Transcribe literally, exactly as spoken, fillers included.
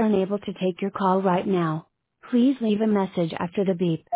unable to take your call right now. Please leave a message after the beep.